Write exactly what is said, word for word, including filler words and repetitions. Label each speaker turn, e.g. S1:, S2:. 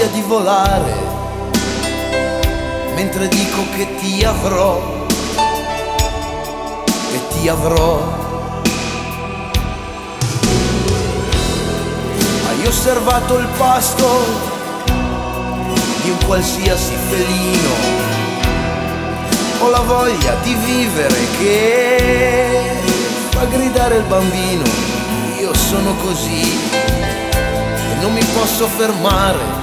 S1: di volare, mentre dico che ti avrò e ti avrò. Hai osservato il pasto di un qualsiasi felino, ho la voglia di vivere che fa gridare il bambino. Io sono così e non mi posso fermare,